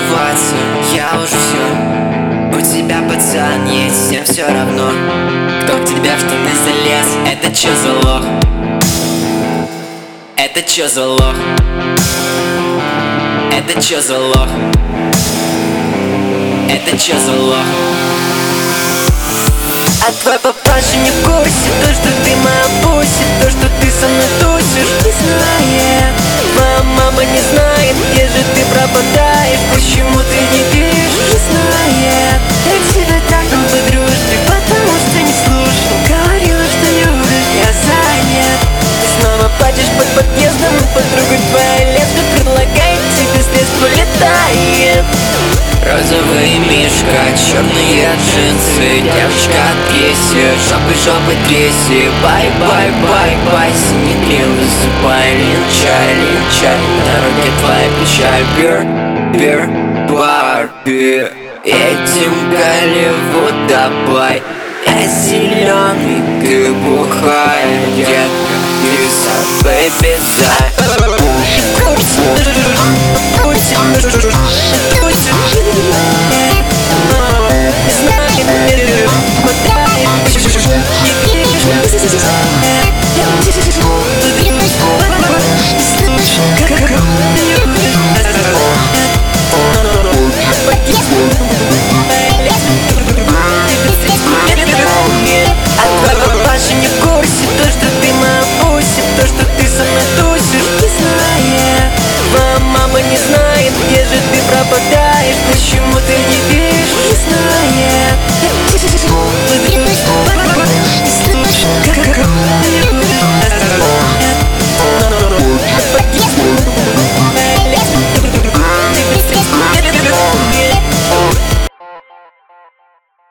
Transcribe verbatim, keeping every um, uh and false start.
волноваться, я уже все. У тебя, пацан, есть, всем все равно. Кто к тебе в штаны залез, это чё за лох? Это чё за лох? Это чё за лох? Это чё за лох? А твой папаша не в курсе, то, что ты моя пуси, то, что ты со мной тусишь, не знает. Твоя мама не знает, где же ты пропадаешь, почему ты не пишешь, не знает. Я тебя трахнул по дружбе, потому что не слушал. Говорила, что любишь, я занят. Ты снова плачешь под подъездом, подруга твоя леска предлагает тебе средства, летает. Розовый мишка, черные джинсы, девочка от пьесе, жопы, жопы тряси. Бай-бай-бай-бай, синий грим, засыпай. Линчай, линчай, на дороге твоя печаль. Бир, бир, бар, бир. Едем в Голливуд, давай. Я зеленый, ты бухая, детка, ты со бэйби зай. Знаем,